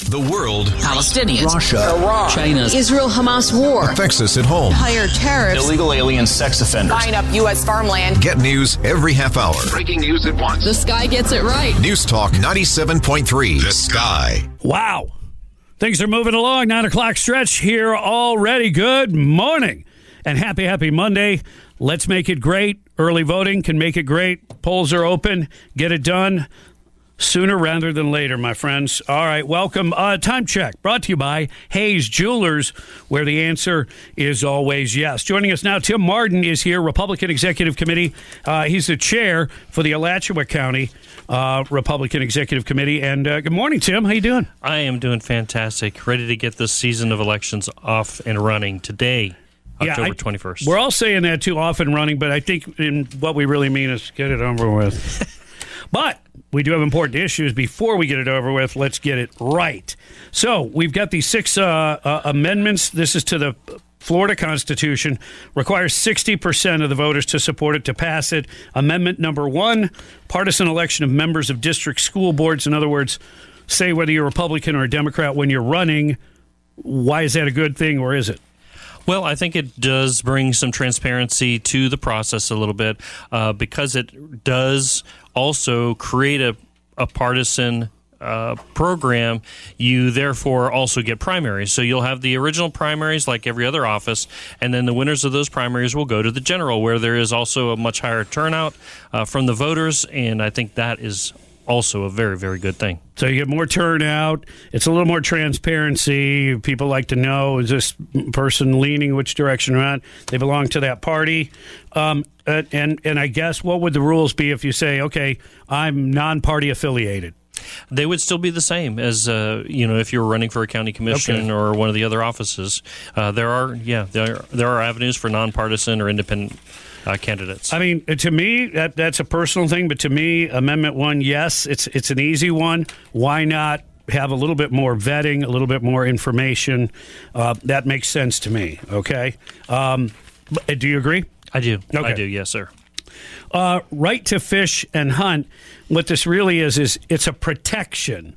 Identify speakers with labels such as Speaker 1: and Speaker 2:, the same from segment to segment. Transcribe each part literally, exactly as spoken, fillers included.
Speaker 1: The world,
Speaker 2: Palestinians,
Speaker 3: Russia,
Speaker 2: Iran,
Speaker 4: China,
Speaker 2: Israel-Hamas war,
Speaker 1: affects us at home.
Speaker 2: higher tariffs,
Speaker 5: illegal alien sex offenders,
Speaker 6: buying up U S farmland.
Speaker 1: Get news every half hour. Breaking news at once.
Speaker 2: The Sky gets it right.
Speaker 1: News Talk ninety-seven point three. The Sky.
Speaker 4: Wow. Things are moving along. Nine o'clock stretch here already. Good morning and happy, happy Monday. Let's make it great. Early voting can make it great. Polls are open. Get it done sooner rather than later, my friends. All right, welcome. Uh, time check brought to you by Hayes Jewelers, where the answer is always yes. Joining us now, Tim Martin is here, Republican Executive Committee. Uh, he's the chair for the Alachua County uh, Republican Executive Committee. And uh, good morning, Tim. How you doing?
Speaker 7: I am doing fantastic. Ready to get this season of elections off and running today. October
Speaker 4: yeah, I,
Speaker 7: twenty-first.
Speaker 4: We're all saying that too, off and running, but I think in what we really mean is get it over with. But we do have important issues. Before we get it over with, let's get it right. So we've got these six uh, uh, amendments. This is to the Florida Constitution. Requires sixty percent of the voters to support it to pass it. Amendment number one, partisan election of members of district school boards. In other words, say whether you're a Republican or a Democrat when you're running. Why is that a good thing, or is it?
Speaker 7: Well, I think it does bring some transparency to the process a little bit uh, because it does also create a, a partisan uh, program. You therefore also get primaries. So you'll have the original primaries like every other office, and then the winners of those primaries will go to the general, where there is also a much higher turnout uh, from the voters, and I think that is also a very, very good thing.
Speaker 4: So you get more turnout. It's a little more transparency. People like to know, is this person leaning which direction or not? They belong to that party. Um, and, and I guess what would the rules be if you say, okay, I'm non-party affiliated?
Speaker 7: They would still be the same as, uh, you know, if you were running for a county commission okay. or one of the other offices. Uh, there are, yeah, there are, there are avenues for nonpartisan or independent Uh, candidates.
Speaker 4: I mean, to me, that that's a personal thing, but to me, Amendment one, yes, it's it's an easy one. Why not have a little bit more vetting, a little bit more information? Uh, that makes sense to me, okay? Um, do you agree?
Speaker 7: I do.
Speaker 4: Okay.
Speaker 7: I do, yes, sir.
Speaker 4: Uh, right to fish and hunt, what this really is, is it's a protection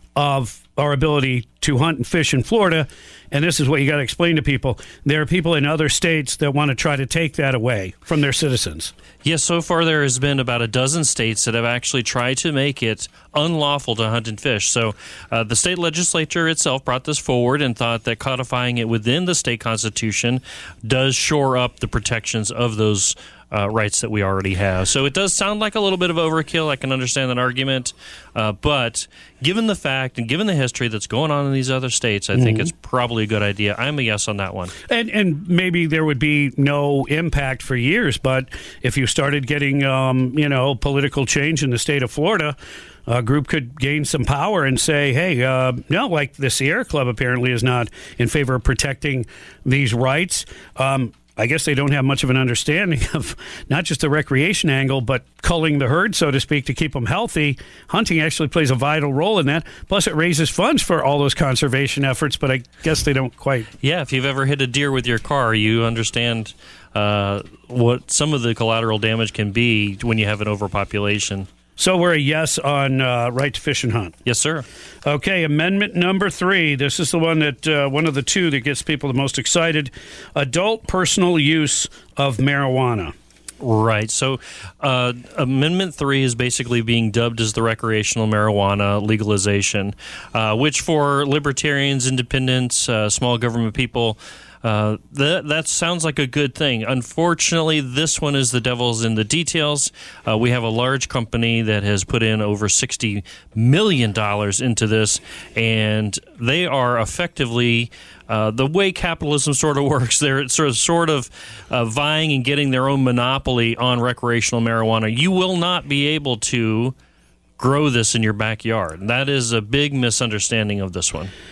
Speaker 4: of our ability to hunt and fish in Florida, and this is what you got to explain to people. There are people in other states that want to try to take that away from their citizens.
Speaker 7: Yes, so far there has been about a dozen states that have actually tried to make it unlawful to hunt and fish. So uh, the state legislature itself brought this forward and thought that codifying it within the state constitution does shore up the protections of those Uh, rights that we already have. So it does sound like a little bit of overkill. I can understand that argument. Uh, but given the fact and given the history that's going on in these other states, I mm-hmm. think it's probably a good idea. I'm a yes on that one.
Speaker 4: And, and maybe there would be no impact for years, but if you started getting, um, you know, political change in the state of Florida, a group could gain some power and say, hey, uh, no, like the Sierra Club apparently is not in favor of protecting these rights. Um I guess they don't have much of an understanding of not just the recreation angle, but culling the herd, so to speak, to keep them healthy. Hunting actually plays a vital role in that. Plus, it raises funds for all those conservation efforts, but I guess they don't quite.
Speaker 7: Yeah, if you've ever hit a deer with your car, you understand uh, what some of the collateral damage can be when you have an overpopulation.
Speaker 4: So we're a yes on uh, right to fish and hunt.
Speaker 7: Yes, sir.
Speaker 4: Okay, amendment number three. This is the one that uh, one of the two that gets people the most excited. Adult personal use of marijuana.
Speaker 7: Right. So uh, Amendment three is basically being dubbed as the recreational marijuana legalization, uh, which for libertarians, independents, uh, small government people, Uh, that, that sounds like a good thing. Unfortunately, this one is the devil's in the details. Uh, we have a large company that has put in over sixty million dollars into this, and they are effectively, uh, the way capitalism sort of works, they're sort of, sort of uh, vying and getting their own monopoly on recreational marijuana. You will not be able to grow this in your backyard. That is a big misunderstanding of this one.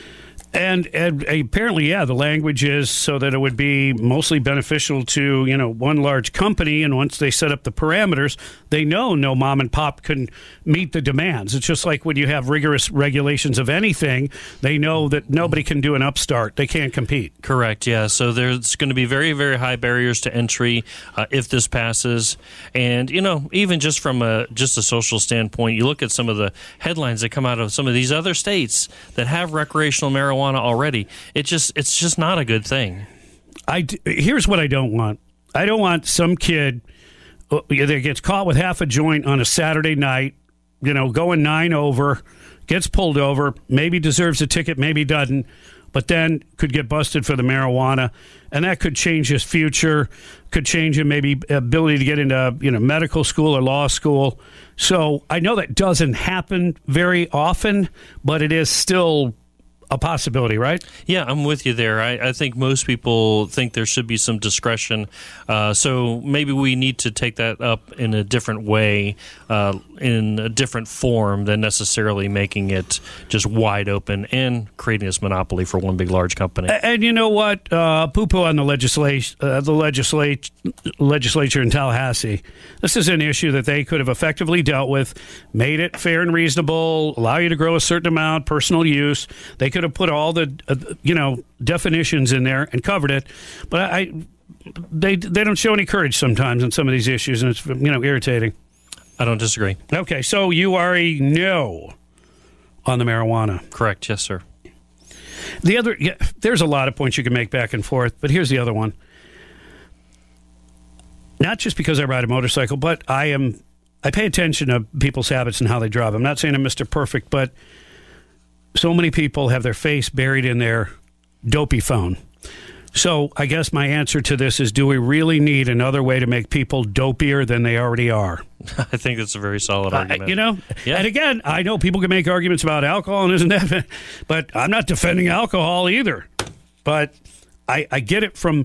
Speaker 4: And, and apparently, yeah, the language is so that it would be mostly beneficial to, you know, one large company. And once they set up the parameters, they know no mom and pop can meet the demands. It's just like when you have rigorous regulations of anything, they know that nobody can do an upstart. They can't compete.
Speaker 7: Correct, yeah. So there's going to be very, very high barriers to entry uh, if this passes. And, you know, even just from a just a social standpoint, you look at some of the headlines that come out of some of these other states that have recreational marijuana already. It just it's just not a good thing.
Speaker 4: I here's what I don't want. I don't want some kid that gets caught with half a joint on a Saturday night, you know, going nine over, gets pulled over, maybe deserves a ticket, maybe doesn't, but then could get busted for the marijuana, and that could change his future, could change him maybe ability to get into, you know, medical school or law school. So I know that doesn't happen very often, but it is still a possibility, right?
Speaker 7: Yeah, I'm with you there. I, I think most people think there should be some discretion. Uh, so maybe we need to take that up in a different way, uh, in a different form than necessarily making it just wide open and creating this monopoly for one big large company.
Speaker 4: And, and you know what? Uh, poo-poo on the legislation, uh, the legislate, legislature in Tallahassee. This is an issue that they could have effectively dealt with, made it fair and reasonable, allow you to grow a certain amount, personal use. They could have put all the uh, you know definitions in there and covered it, but I they they don't show any courage sometimes on some of these issues, and it's you know irritating.
Speaker 7: I don't disagree.
Speaker 4: Okay, so you are a no on the marijuana.
Speaker 7: Correct. Yes, sir.
Speaker 4: The other, yeah, there's a lot of points you can make back and forth, but here's the other one. Not just because I ride a motorcycle, but I am I pay attention to people's habits and how they drive. I'm not saying I'm Mister Perfect, but so many people have their face buried in their dopey phone. So I guess my answer to this is, do we really need another way to make people dopier than they already are?
Speaker 7: I think that's a very solid argument.
Speaker 4: Uh, you know?
Speaker 7: Yeah.
Speaker 4: And again, I know people can make arguments about alcohol and isn't that, but I'm not defending alcohol either. But I, I get it from,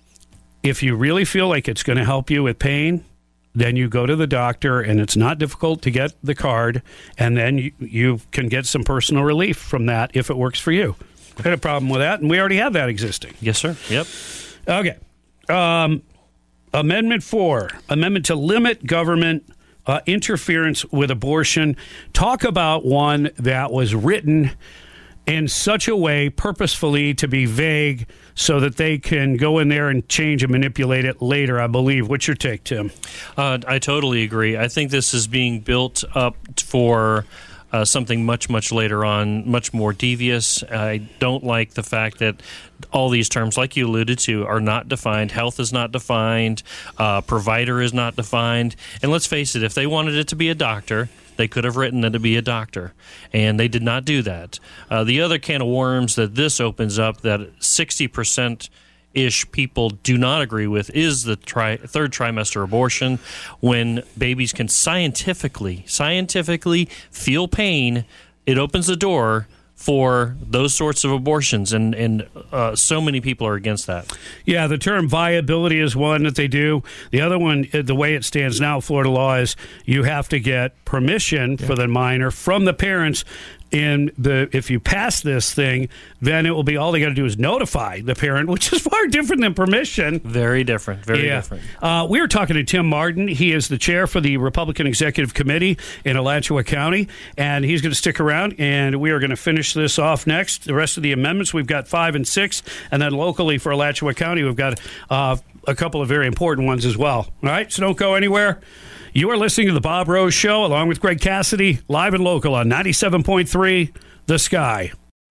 Speaker 4: if you really feel like it's going to help you with pain, then you go to the doctor, and it's not difficult to get the card, and then you, you can get some personal relief from that if it works for you. I had a problem with that, and we already have that existing.
Speaker 7: Yes, sir. Yep.
Speaker 4: Okay. Um, Amendment four, amendment to limit government uh, interference with abortion. Talk about one that was written in such a way purposefully to be vague so that they can go in there and change and manipulate it later, I believe. What's your take, Tim?
Speaker 7: Uh, I totally agree. I think this is being built up for uh, something much, much later on, much more devious. I don't like the fact that all these terms, like you alluded to, are not defined. Health is not defined. Uh, provider is not defined. And let's face it, if they wanted it to be a doctor, they could have written it to be a doctor, and they did not do that. Uh, the other can of worms that this opens up, that sixty percent-ish people do not agree with, is the tri- third trimester abortion, when babies can scientifically, scientifically feel pain. It opens the door for those sorts of abortions, and, and uh, so many people are against that.
Speaker 4: Yeah, the term viability is one that they do. The other one, the way it stands now, Florida law, is you have to get permission yeah. for the minor from the parents. In the if you pass this thing, then it will be all they got to do is notify the parent, which is far different than permission.
Speaker 7: Very different. Very
Speaker 4: yeah.
Speaker 7: different.
Speaker 4: Uh, we were talking to Tim Martin. He is the chair for the Republican Executive Committee in Alachua County, and he's going to stick around, and we are going to finish this off next. The rest of the amendments, we've got five and six, and then locally for Alachua County, we've got uh, a couple of very important ones as well. All right, so don't go anywhere. You are listening to The Bob Rose Show, along with Greg Cassidy, live and local on ninety-seven point three The Sky.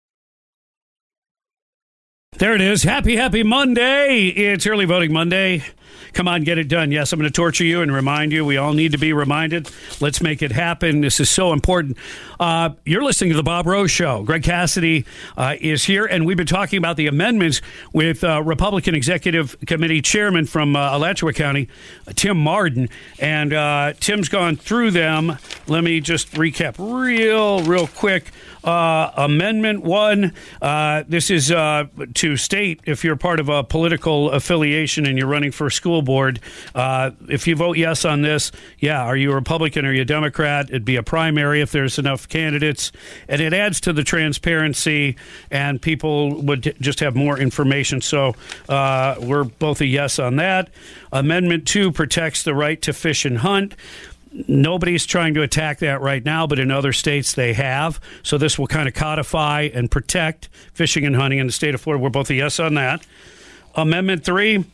Speaker 4: There it is. Happy, happy Monday. It's Early Voting Monday. Come on, get it done. Yes, I'm going to torture you and remind you. We all need to be reminded. Let's make it happen. This is so important. Uh, you're listening to The Bob Rose Show. Greg Cassidy uh, is here, and we've been talking about the amendments with uh, Republican Executive Committee Chairman from uh, Alachua County, Tim Martin. And uh, Tim's gone through them. Let me just recap real, real quick. Uh, amendment one, uh, this is uh, to state if you're part of a political affiliation and you're running for school board, uh, if you vote yes on this, yeah, are you a Republican or are you a Democrat? It'd be a primary if there's enough candidates. And it adds to the transparency and people would just have more information. So uh, we're both a yes on that. Amendment two protects the right to fish and hunt. Nobody's trying to attack that right now, but in other states they have. So this will kind of codify and protect fishing and hunting in the state of Florida. We're both a yes on that. Amendment three,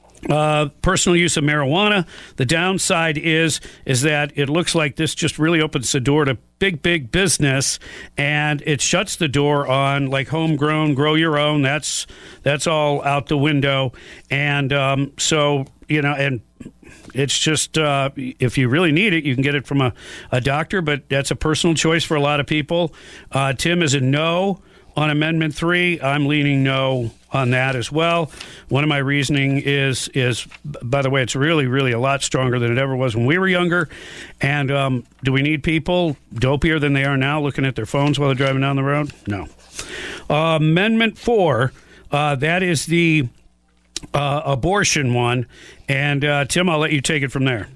Speaker 4: uh, personal use of marijuana. The downside is is that it looks like this just really opens the door to big, big business, and it shuts the door on like homegrown, grow your own. That's that's all out the window. And um, so, you know, and it's just, uh, if you really need it, you can get it from a, a doctor, but that's a personal choice for a lot of people. Uh, Tim is a no on Amendment three. I'm leaning no on that as well. One of my reasoning is, is by the way, it's really, really a lot stronger than it ever was when we were younger. And um, do we need people dopier than they are now looking at their phones while they're driving down the road? No. Uh, Amendment four, uh, that is the Uh, abortion one, and uh, Tim, I'll let you take it from there.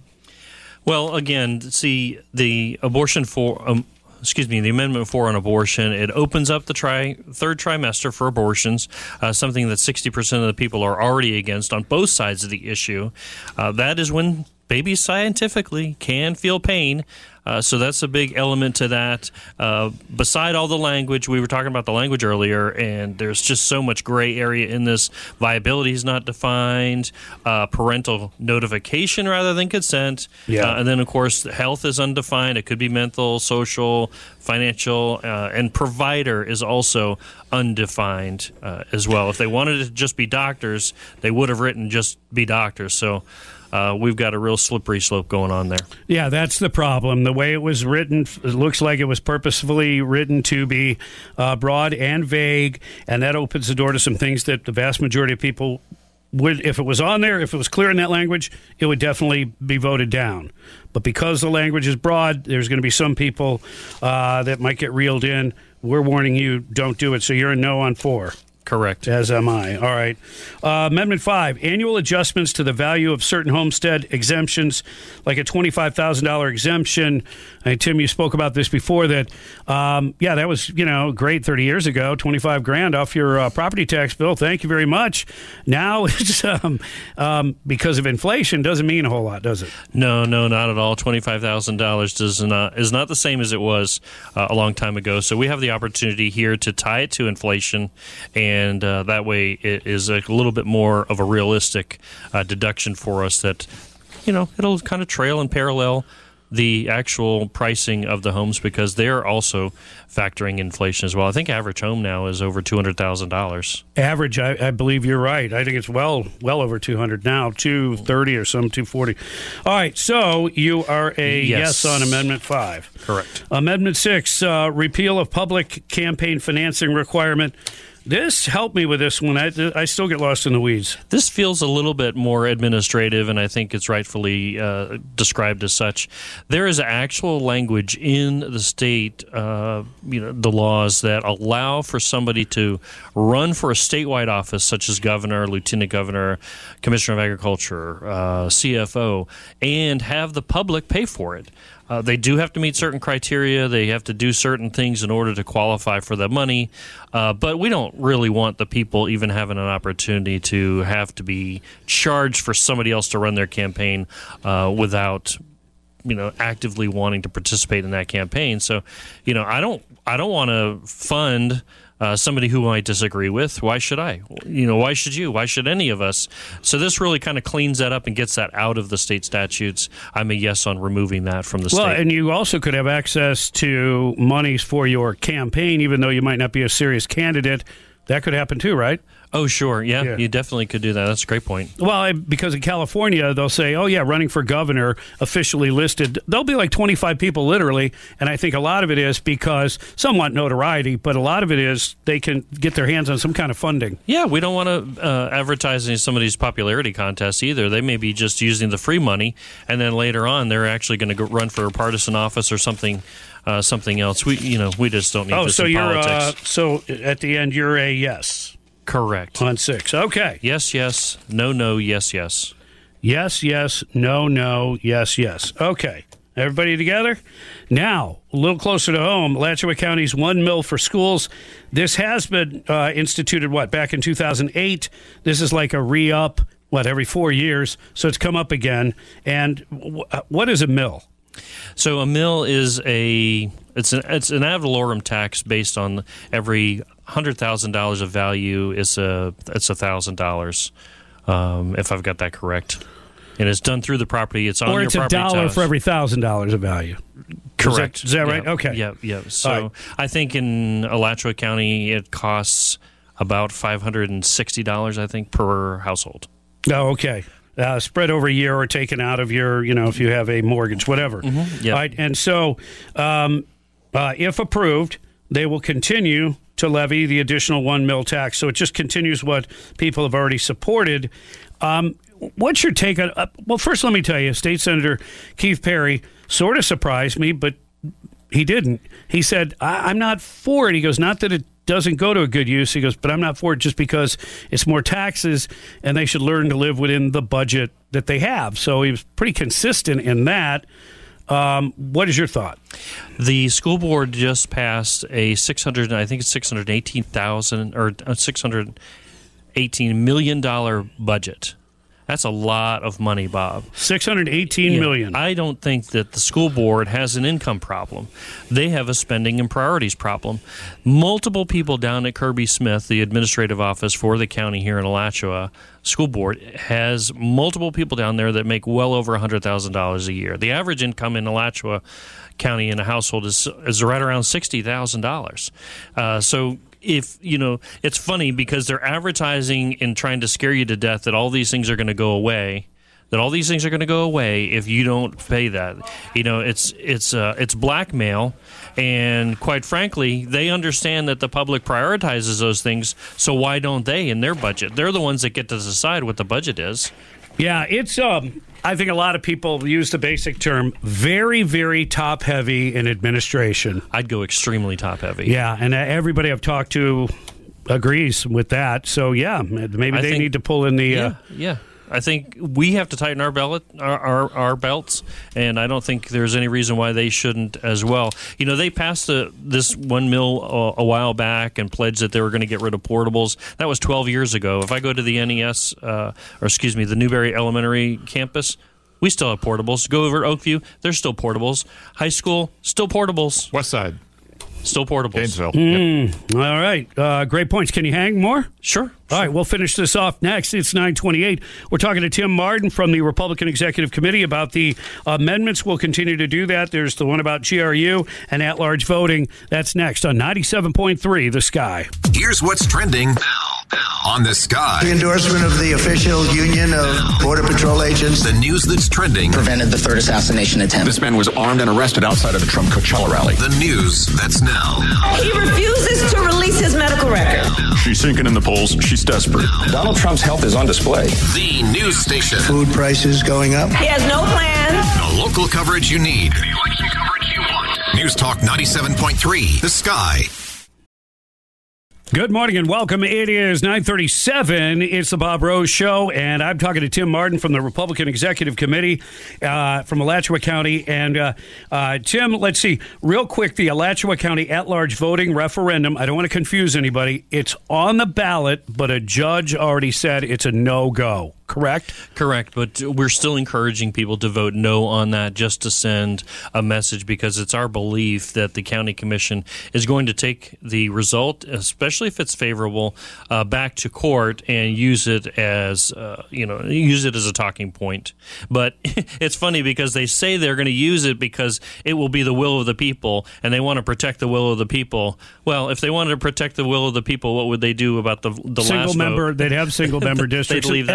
Speaker 7: Well, again, see the abortion for um, excuse me, the amendment four on abortion. It opens up the tri- third trimester for abortions, uh, something that sixty percent of the people are already against on both sides of the issue. Uh, that is when babies scientifically can feel pain. Uh, so that's a big element to that. Uh, beside all the language, we were talking about the language earlier, and there's just so much gray area in this. Viability is not defined, uh, parental notification rather than consent.
Speaker 4: Yeah.
Speaker 7: Uh, and then, of course, health is undefined. It could be mental, social, financial, uh, and provider is also undefined uh, as well. If they wanted it to just be doctors, they would have written just be doctors. So Uh, we've got a real slippery slope going on there.
Speaker 4: Yeah, that's the problem. The way it was written, it looks like it was purposefully written to be uh, broad and vague, and that opens the door to some things that the vast majority of people would, if it was on there, if it was clear in that language, it would definitely be voted down. But because the language is broad, there's going to be some people uh, that might get reeled in. We're warning you, don't do it. So you're a no on four.
Speaker 7: Correct.
Speaker 4: As am I. All right. Uh, Amendment five, annual adjustments to the value of certain homestead exemptions, like a twenty-five thousand dollars exemption. I mean, Tim, you spoke about this before that, um, yeah, that was, you know, great thirty years ago, twenty-five grand off your uh, property tax bill. Thank you very much. Now, it's um, um, because of inflation, doesn't mean a whole lot, does it?
Speaker 7: No, no, not at all. twenty-five thousand dollars does not, is not the same as it was uh, a long time ago. So we have the opportunity here to tie it to inflation, and And uh, that way it is a little bit more of a realistic uh, deduction for us that, you know, it'll kind of trail and parallel the actual pricing of the homes because they're also factoring inflation as well. I think average home now is over two hundred thousand dollars.
Speaker 4: Average, I, I believe you're right. I think it's well well over two hundred now, two thirty or some two forty. All right, so you are a yes, yes on Amendment five.
Speaker 7: Correct.
Speaker 4: Amendment six, uh, repeal of public campaign financing requirement. This helped me with this one. I, I still get lost in the weeds.
Speaker 7: This feels a little bit more administrative, and I think it's rightfully uh, described as such. There is actual language in the state, uh, you know, the laws that allow for somebody to run for a statewide office, such as governor, lieutenant governor, commissioner of agriculture, uh, C F O, and have the public pay for it. Uh, they do have to meet certain criteria. They have to do certain things in order to qualify for the money. Uh, but we don't really want the people even having an opportunity to have to be charged for somebody else to run their campaign uh, without, you know, actively wanting to participate in that campaign. So, you know, I don't, I don't want to fund Uh, somebody who I disagree with. Why should I? You know, why should you? Why should any of us? So this really kind of cleans that up and gets that out of the state statutes. I'm a yes on removing that from the
Speaker 4: well,
Speaker 7: state.
Speaker 4: Well, and you also could have access to monies for your campaign, even though you might not be a serious candidate. That could happen too, right?
Speaker 7: Oh, sure. Yeah,
Speaker 4: yeah,
Speaker 7: you definitely could do that. That's a great point.
Speaker 4: Well, because in California, they'll say, oh, yeah, running for governor, officially listed. There'll be like twenty-five people literally, and I think a lot of it is because some want notoriety, but a lot of it is they can get their hands on some kind of funding.
Speaker 7: Yeah, we don't want to uh, advertise in somebody's popularity contests either. They may be just using the free money, and then later on they're actually going to run for a partisan office or something uh, something else. We, you know, we just don't need
Speaker 4: Oh,
Speaker 7: this
Speaker 4: so
Speaker 7: in
Speaker 4: you're
Speaker 7: politics.
Speaker 4: uh, so at the end you're a yes
Speaker 7: Correct.
Speaker 4: on six. Okay.
Speaker 7: Yes, yes. No, no. Yes, yes.
Speaker 4: Yes, yes, no, no, yes, yes. Okay. Everybody together? Now, a little closer to home, Alachua County's one mill for schools. This has been uh, instituted, what, back in two thousand eight? This is like a re-up, what, every four years? So it's come up again. And w- what is a mill?
Speaker 7: So a mill is a it's an it's an ad valorem tax based on every hundred thousand dollars of value is a it's a thousand dollars, um, if I've got that correct. And it's done through the property. It's on
Speaker 4: Or
Speaker 7: your
Speaker 4: it's a
Speaker 7: property
Speaker 4: dollar
Speaker 7: tax.
Speaker 4: for every thousand dollars of value.
Speaker 7: Correct.
Speaker 4: Is that, is that right?
Speaker 7: Yeah,
Speaker 4: Okay.
Speaker 7: Yeah, yeah. So
Speaker 4: All right.
Speaker 7: I think in Alachua County it costs about five hundred and sixty dollars, I think, per household.
Speaker 4: Oh, okay. Uh, spread over a year or taken out of your, you know, if you have a mortgage, whatever.
Speaker 7: Mm-hmm. Yep.
Speaker 4: All right. And so, um, uh, if approved, they will continue to levy the additional one mil tax. So it just continues what people have already supported. Um, what's your take on? Uh, well, first, let me tell you, State Senator Keith Perry sort of surprised me, but he didn't. He said, I- I'm not for it. He goes, not that it doesn't go to a good use. He goes, but I'm not for it just because it's more taxes and they should learn to live within the budget that they have. So he was pretty consistent in that. Um, what is your thought?
Speaker 7: The school board just passed a six hundred, I think it's six hundred eighteen thousand or six hundred eighteen million dollar budget. That's a lot of money, Bob.
Speaker 4: six hundred eighteen
Speaker 7: Yeah.
Speaker 4: million.
Speaker 7: I don't think that the school board has an income problem. They have a spending and priorities problem. Multiple people down at Kirby Smith, the administrative office for the county here in Alachua School Board, has multiple people down there that make well over one hundred thousand dollars a year. The average income in Alachua County in a household is is right around sixty thousand dollars. Uh, so if, you know, it's funny because they're advertising and trying to scare you to death that all these things are going to go away, that all these things are going to go away if you don't pay that. You know, it's it's uh, it's blackmail, and quite frankly, they understand that the public prioritizes those things, so why don't they in their budget? They're the ones that get to decide what the budget is.
Speaker 4: Yeah, it's, um, I think a lot of people use the basic term, very, very top heavy in administration.
Speaker 7: I'd go extremely top heavy.
Speaker 4: Yeah, and everybody I've talked to agrees with that. So, yeah, maybe
Speaker 7: I
Speaker 4: they
Speaker 7: think-
Speaker 4: need to pull in the...
Speaker 7: Yeah,
Speaker 4: Uh,
Speaker 7: yeah. I think we have to tighten our belt, our, our our belts, and I don't think there's any reason why they shouldn't as well. You know, they passed the, this one mill a, a while back and pledged that they were going to get rid of portables. That was twelve years ago. If I go to the N E S, uh, or excuse me, the Newberry Elementary campus, we still have portables. Go over to Oakview, there's still portables. High school, still portables.
Speaker 3: West Side,
Speaker 7: Still portables.
Speaker 3: Gainesville.
Speaker 4: Mm. All right. Uh, great points. Can you hang more?
Speaker 7: Sure.
Speaker 4: All right, we'll finish this off next. It's nine twenty-eight. We're talking to Tim Martin from the Republican Executive Committee about the amendments. We'll continue to do that. There's the one about G R U and at-large voting. That's next on ninety-seven point three The Sky.
Speaker 1: Here's what's trending now on The Sky.
Speaker 5: The endorsement of the official union of Border Patrol agents.
Speaker 1: The news that's trending.
Speaker 6: Prevented the third assassination attempt.
Speaker 8: This man was armed and arrested outside of the Trump Coachella rally.
Speaker 1: The news that's now.
Speaker 9: He refuses to release his medical record.
Speaker 8: She's sinking in the polls. She's desperate.
Speaker 6: Donald Trump's health is on display.
Speaker 1: The news station.
Speaker 5: Food prices going up.
Speaker 9: He has no plan.
Speaker 1: The local coverage you need. The election coverage you want. News Talk ninety-seven point three The Sky.
Speaker 4: Good morning and welcome. It is nine thirty-seven. It's the Bob Rose Show, and I'm talking to Tim Martin from the Republican Executive Committee uh, from Alachua County. And uh, uh, Tim, let's see, real quick, the Alachua County at-large voting referendum, I don't want to confuse anybody. It's on the ballot, but a judge already said it's a no-go. Correct?
Speaker 7: Correct, but we're still encouraging people to vote no on that just to send a message, because it's our belief that the county commission is going to take the result, especially if it's favorable, uh, back to court and use it as uh, you know use it as a talking point. But it's funny because they say they're going to use it because it will be the will of the people, and they want to protect the will of the people. Well, if they wanted to protect the will of the people, what would they do about the the
Speaker 4: Single
Speaker 7: last
Speaker 4: member,
Speaker 7: vote?
Speaker 4: they'd have single member districts.
Speaker 7: They'd leave that
Speaker 4: And-
Speaker 7: one alone.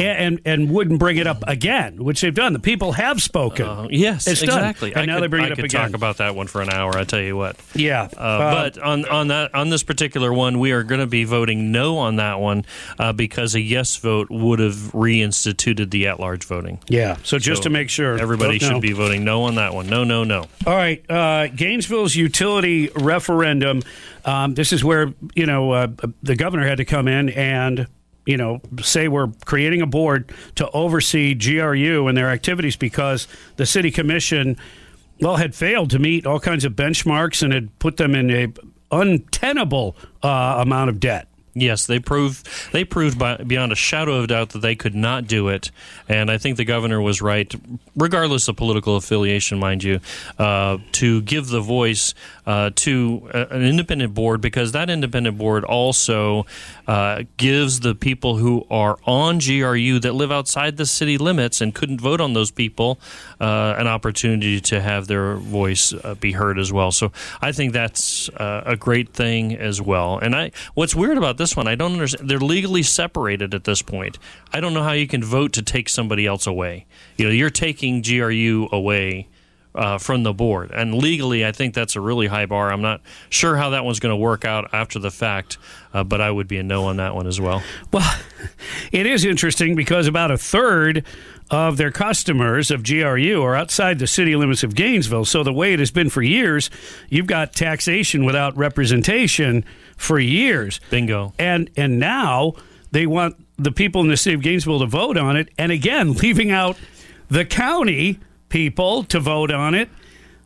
Speaker 4: and and wouldn't bring it up again, which they've done. The people have spoken.
Speaker 7: Uh, yes,
Speaker 4: it's
Speaker 7: exactly.
Speaker 4: Done. And
Speaker 7: I
Speaker 4: now
Speaker 7: could,
Speaker 4: they bring
Speaker 7: I
Speaker 4: it up
Speaker 7: could
Speaker 4: again.
Speaker 7: talk about that one for an hour. I tell you what.
Speaker 4: Yeah,
Speaker 7: uh,
Speaker 4: uh,
Speaker 7: but on on that on this particular one, we are going to be voting no on that one uh, because a yes vote would have reinstituted the at-large voting.
Speaker 4: Yeah. So just
Speaker 7: So
Speaker 4: to make sure,
Speaker 7: everybody
Speaker 4: vote no.
Speaker 7: should be voting no on that one. No, no, no.
Speaker 4: All right, uh, Gainesville's utility referendum. Um, this is where you know uh, the governor had to come in and you know say we're creating a board to oversee G R U and their activities because the city commission, well, had failed to meet all kinds of benchmarks and had put them in a untenable uh, amount of debt.
Speaker 7: Yes, they proved they proved by, beyond a shadow of doubt that they could not do it, and I think the governor was right, regardless of political affiliation, mind you, uh, to give the voice uh, to a, an independent board because that independent board also uh, gives the people who are on G R U that live outside the city limits and couldn't vote on those people uh, an opportunity to have their voice uh, be heard as well. So I think that's uh, a great thing as well. And I, what's weird about this This one, I don't understand. They're legally separated at this point. I don't know how you can vote to take somebody else away. You know, you're taking G R U away uh, from the board, and legally, I think that's a really high bar. I'm not sure how that one's going to work out after the fact, uh, but I would be a no on that one as well.
Speaker 4: Well, it is interesting because about a third of their customers of G R U are outside the city limits of Gainesville. So the way it has been for years, you've got taxation without representation for years.
Speaker 7: Bingo.
Speaker 4: And and now they want the people in the city of Gainesville to vote on it. And again, leaving out the county people to vote on it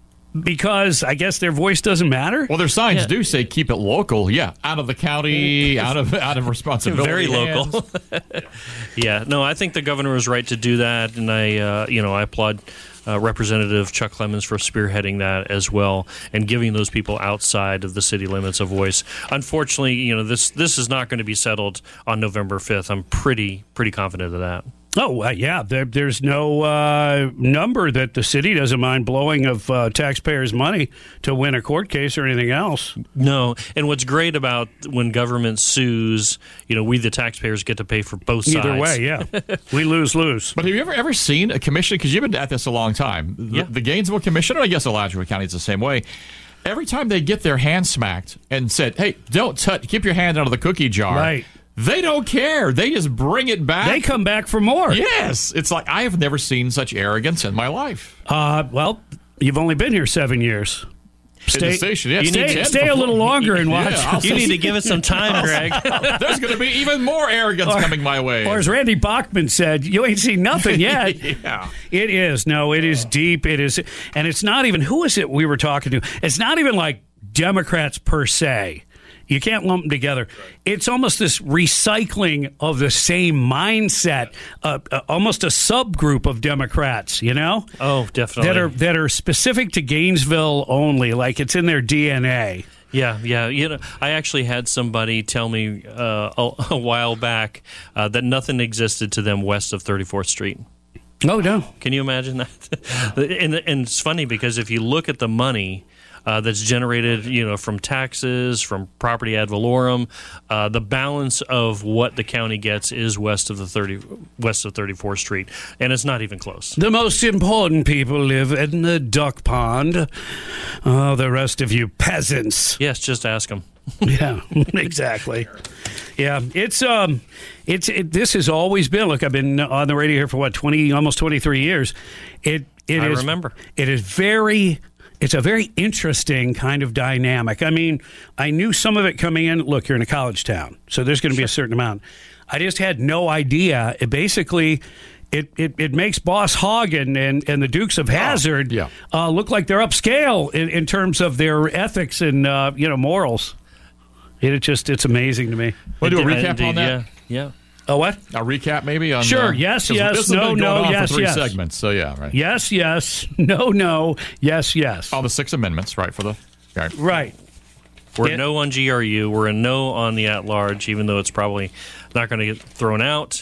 Speaker 4: because I guess their voice doesn't matter.
Speaker 3: Well, their signs
Speaker 7: Yeah.
Speaker 3: do say keep it local. Yeah, out of the county, out of out of responsibility.
Speaker 7: Very
Speaker 3: hands.
Speaker 7: local. Yeah, no, I think the governor was right to do that, and I, uh, you know, I applaud uh, Representative Chuck Clemens for spearheading that as well and giving those people outside of the city limits a voice. Unfortunately, you know, this this is not going to be settled on November fifth. I'm pretty pretty confident of that.
Speaker 4: Oh, uh, yeah. There, there's no uh, number that the city doesn't mind blowing of uh, taxpayers' money to win a court case or anything else.
Speaker 7: No. And what's great about when government sues, you know, we the taxpayers get to pay for both sides.
Speaker 4: Either way, yeah. We lose, lose.
Speaker 3: But have you ever ever seen a commission? Because you've been at this a long time. The,
Speaker 7: Yeah.
Speaker 3: the Gainesville Commission, and I guess Alachua County is the same way. Every time they get their hand smacked and said, "Hey, don't touch. Keep your hand out of the cookie jar."
Speaker 4: Right.
Speaker 3: They don't care. They just bring it back.
Speaker 4: They come back for more.
Speaker 3: Yes. It's like I have never seen such arrogance in my life.
Speaker 4: Uh, well, you've only been here seven years.
Speaker 3: In the station, yeah,
Speaker 4: stay,
Speaker 3: stay-
Speaker 4: stay a little longer and watch.
Speaker 3: Yeah, I'll
Speaker 7: You need to give it some time, Greg.
Speaker 3: There's going to be even more arrogance
Speaker 4: Or-
Speaker 3: coming my way.
Speaker 4: Or as Randy Bachman said, you ain't seen nothing yet.
Speaker 3: Yeah.
Speaker 4: It is. No, it is deep. It is. And it's not even, who is it we were talking to? It's not even like Democrats per se. You can't lump them together. It's almost this recycling of the same mindset, uh, uh, almost a subgroup of Democrats, you know?
Speaker 7: Oh, definitely.
Speaker 4: That are that are specific to Gainesville only, like it's in their D N A.
Speaker 7: Yeah, yeah. You know, I actually had somebody tell me uh, a, a while back uh, that nothing existed to them west of thirty-fourth Street.
Speaker 4: Oh, no.
Speaker 7: Can you imagine that? and, and it's funny because if you look at the money uh, that's generated, you know, from taxes, from property ad valorem, uh, the balance of what the county gets is west of the thirty west of thirty-fourth Street, and it's not even close.
Speaker 4: The most important people live in the duck pond. Oh, the rest of you peasants.
Speaker 7: Yes, just ask them.
Speaker 4: Yeah, exactly. Yeah, it's um, it's it, this has always been. Look, I've been on the radio here for what twenty, almost twenty three years. It it
Speaker 7: I
Speaker 4: is,
Speaker 7: remember.
Speaker 4: It is very. It's a very interesting kind of dynamic. I mean, I knew some of it coming in. Look, you're in a college town, so there's going to be a certain amount. I just had no idea. It basically. It, it it makes Boss Hogg and, and, and the Dukes of Hazzard
Speaker 3: Oh, yeah.
Speaker 4: uh, look like they're upscale in, in terms of their ethics and uh, you know morals. It, it just it's amazing to me.
Speaker 3: Want to do a
Speaker 7: Indeed,
Speaker 3: recap on that?
Speaker 7: Yeah, yeah.
Speaker 4: Oh, what?
Speaker 3: A recap maybe on
Speaker 4: Sure,
Speaker 3: uh,
Speaker 4: yes,
Speaker 3: 'cause
Speaker 4: yes,
Speaker 3: this has
Speaker 4: no,
Speaker 3: been
Speaker 4: no,
Speaker 3: going on
Speaker 4: yes,
Speaker 3: for three
Speaker 4: yes.
Speaker 3: segments. So yeah, right.
Speaker 4: Yes, yes. No, no. Yes, yes.
Speaker 3: All the six amendments, right? For the right.
Speaker 4: Right.
Speaker 7: We're
Speaker 4: It-
Speaker 7: no on G R U. We're a no on the at-large, even though it's probably not going to get thrown out.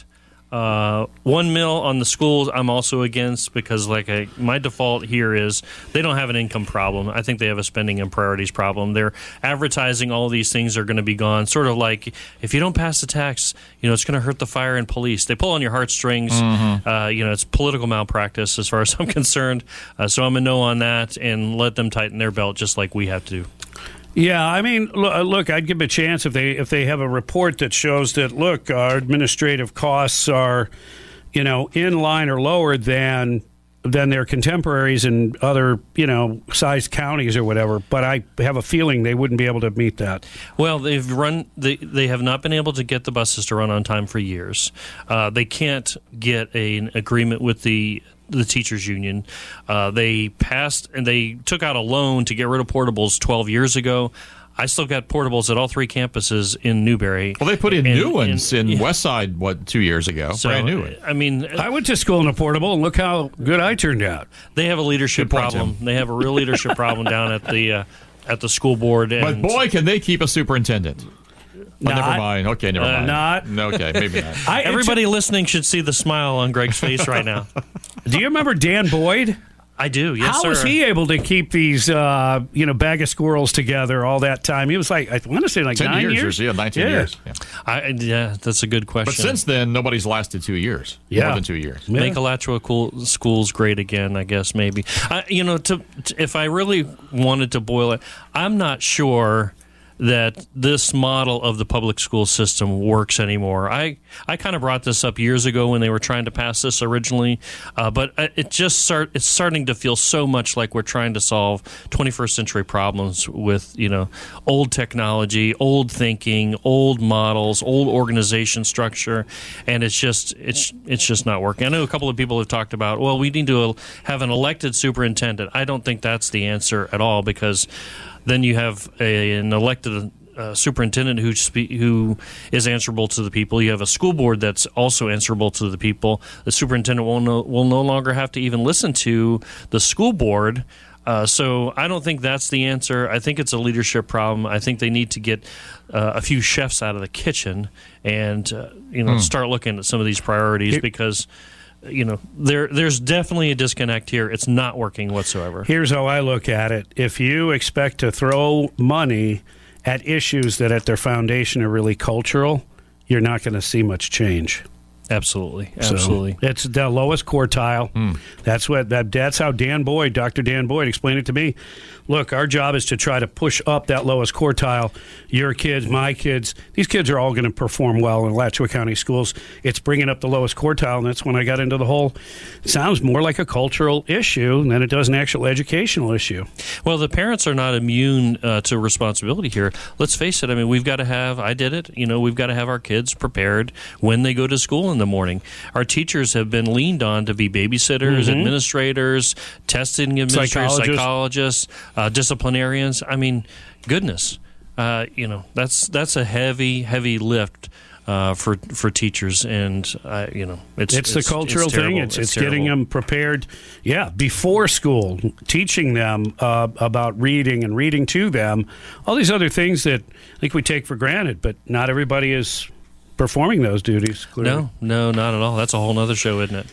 Speaker 7: Uh, one mil on the schools, I'm also against because, like, I, my default here is they don't have an income problem. I think they have a spending and priorities problem. They're advertising all these things are going to be gone. Sort of like if you don't pass the tax, you know, it's going to hurt the fire and police. They pull on your heartstrings. Mm-hmm. Uh, you know, it's political malpractice as far as I'm concerned. Uh, so I'm a no on that, and let them tighten their belt just like we have to do.
Speaker 4: Yeah, I mean, look, I'd give them a chance if they if they have a report that shows that, look, our administrative costs are, you know, in line or lower than than their contemporaries in other, you know, sized counties or whatever. But I have a feeling they wouldn't be able to meet that.
Speaker 7: Well, they've run. They they have not been able to get the buses to run on time for years. Uh, they can't get a, an agreement with the. the teachers union. Uh, they passed and they took out a loan to get rid of portables twelve years ago. I still got portables at all three campuses in Newberry.
Speaker 3: Well, they put in
Speaker 7: and,
Speaker 3: new ones
Speaker 7: and,
Speaker 3: in
Speaker 7: yeah.
Speaker 3: Westside, what, two years ago?
Speaker 7: So,
Speaker 3: Brand new one.
Speaker 7: I mean,
Speaker 4: I went to school in a portable, and look how good I turned out.
Speaker 7: They have a leadership
Speaker 3: Good point,
Speaker 7: problem.
Speaker 3: Tim.
Speaker 7: They have a real leadership problem down at the uh, at the school board. And
Speaker 3: But boy, can they keep a superintendent. Oh,
Speaker 4: Not.
Speaker 3: never mind. Okay, never
Speaker 7: Uh,
Speaker 3: mind.
Speaker 4: not.
Speaker 3: No, okay, maybe not.
Speaker 4: I,
Speaker 7: everybody listening should see the smile on Greg's face right now.
Speaker 4: Do you remember Dan Boyd?
Speaker 7: I do, yes,
Speaker 4: How
Speaker 7: sir.
Speaker 4: was he able to keep these, uh, you know, bag of squirrels together all that time? He was like, I want to say like
Speaker 3: Ten
Speaker 4: nine
Speaker 3: years,
Speaker 4: years.
Speaker 3: yeah, nineteen
Speaker 4: Yeah.
Speaker 3: years. Yeah.
Speaker 7: I, yeah, that's a good question.
Speaker 3: But since then, nobody's lasted two years.
Speaker 4: Yeah.
Speaker 3: More than two years.
Speaker 4: Yeah.
Speaker 7: Make Alachua cool, schools great again, I guess, maybe. I, you know, to, to if I really wanted to boil it, I'm not sure that this model of the public school system works anymore. I, I kind of brought this up years ago when they were trying to pass this originally, uh, but it just start it's starting to feel so much like we're trying to solve twenty-first century problems with, you know, old technology, old thinking, old models, old organization structure, and it's just it's it's just not working. I know a couple of people have talked about, well, we need to have an elected superintendent. I don't think that's the answer at all, because then you have a, an elected uh, superintendent who spe- who is answerable to the people. You have a school board that's also answerable to the people. The superintendent will no, will no longer have to even listen to the school board. Uh, so I don't think that's the answer. I think it's a leadership problem. I think they need to get uh, a few chefs out of the kitchen and uh, you know
Speaker 3: Hmm.
Speaker 7: start looking at some of these priorities, because you know, there there's definitely a disconnect here. It's not working whatsoever.
Speaker 4: Here's how I look at it. If you expect to throw money at issues that at their foundation are really cultural, you're not going to see much change.
Speaker 7: Absolutely, absolutely.
Speaker 4: So it's the lowest quartile.
Speaker 3: Mm.
Speaker 4: That's what. That, that's how Dan Boyd, Doctor Dan Boyd, explained it to me. Look, our job is to try to push up that lowest quartile. Your kids, my kids, these kids are all going to perform well in Alachua County schools. It's bringing up the lowest quartile, and that's when I got into the whole. It sounds more like a cultural issue than it does an actual educational issue.
Speaker 7: Well, the parents are not immune uh, to responsibility here. Let's face it. I mean, we've got to have. I did it. You know, we've got to have our kids prepared when they go to school in the morning. Our teachers have been leaned on to be babysitters,
Speaker 4: Mm-hmm.
Speaker 7: administrators, testing administrators,
Speaker 4: Psychologists.
Speaker 7: psychologists, uh, disciplinarians. I mean, goodness, uh, you know, that's that's a heavy, heavy lift uh, for for teachers, and uh, you know, it's
Speaker 4: It's, the cultural
Speaker 7: it's
Speaker 4: thing.
Speaker 7: terrible.
Speaker 4: It's, it's,
Speaker 7: terrible.
Speaker 4: getting them prepared, yeah, before school, teaching them uh, about reading and reading to them, all these other things that I think we take for granted, but not everybody is performing those duties. Clearly.
Speaker 7: No, no, not at all. That's a whole other show, isn't it?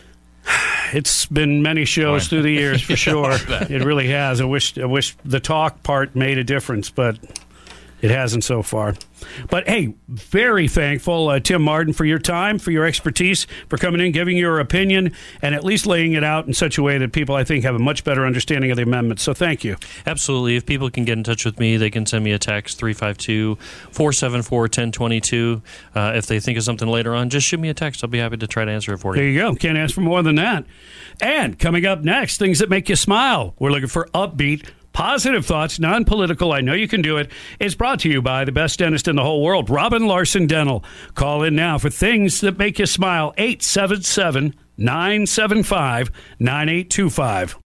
Speaker 4: It's been many shows
Speaker 3: Right.
Speaker 4: through the years, for sure. It really has. I wish I wish the talk part made a difference, but it hasn't so far. But, hey, very thankful, uh, Tim Martin, for your time, for your expertise, for coming in, giving your opinion, and at least laying it out in such a way that people, I think, have a much better understanding of the amendment. So thank you.
Speaker 7: Absolutely. If people can get in touch with me, they can send me a text, three five two, four seven four, one zero two two. Uh, if they think of something later on, just shoot me a text. I'll be happy to try to answer it for you.
Speaker 4: There you go. Can't ask for more than that. And coming up next, things that make you smile. We're looking for upbeat, positive thoughts, non-political. I know you can do it. It's brought to you by the best dentist in the whole world, Robin Larson Dental. Call in now for things that make you smile. eight seven seven, nine seven five, nine eight two five.